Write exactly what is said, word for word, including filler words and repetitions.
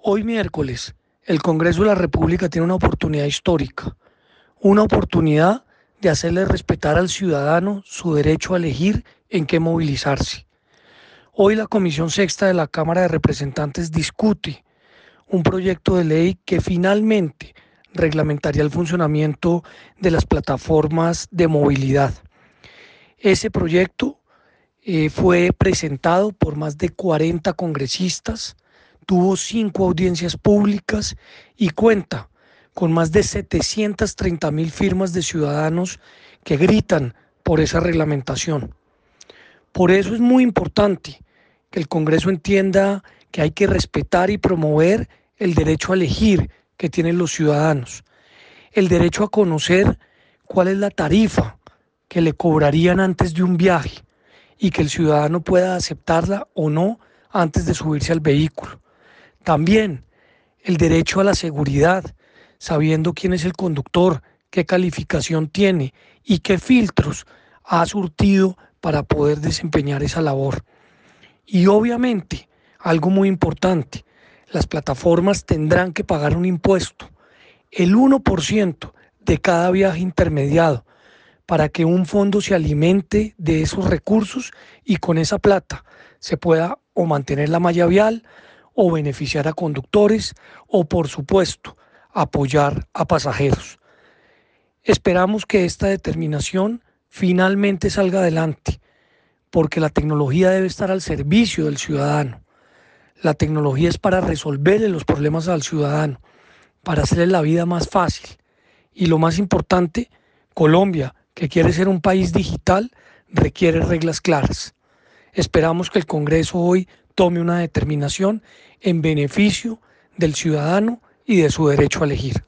Hoy miércoles, el Congreso de la República tiene una oportunidad histórica, una oportunidad de hacerle respetar al ciudadano su derecho a elegir en qué movilizarse. Hoy la Comisión Sexta de la Cámara de Representantes discute un proyecto de ley que finalmente reglamentaría el funcionamiento de las plataformas de movilidad. Ese proyecto eh, fue presentado por más de cuarenta congresistas, tuvo cinco audiencias públicas y cuenta con más de setecientas treinta mil firmas de ciudadanos que gritan por esa reglamentación. Por eso es muy importante que el Congreso entienda que hay que respetar y promover el derecho a elegir que tienen los ciudadanos, el derecho a conocer cuál es la tarifa que le cobrarían antes de un viaje y que el ciudadano pueda aceptarla o no antes de subirse al vehículo. También el derecho a la seguridad, sabiendo quién es el conductor, qué calificación tiene y qué filtros ha surtido para poder desempeñar esa labor. Y obviamente, algo muy importante, las plataformas tendrán que pagar un impuesto, el uno por ciento de cada viaje intermediado, para que un fondo se alimente de esos recursos y con esa plata se pueda o mantener la malla vial o beneficiar a conductores o, por supuesto, apoyar a pasajeros. Esperamos que esta determinación finalmente salga adelante, porque la tecnología debe estar al servicio del ciudadano. La tecnología es para resolverle los problemas al ciudadano, para hacerle la vida más fácil. Y lo más importante, Colombia, que quiere ser un país digital, requiere reglas claras. Esperamos que el Congreso hoy tome una determinación en beneficio del ciudadano y de su derecho a elegir.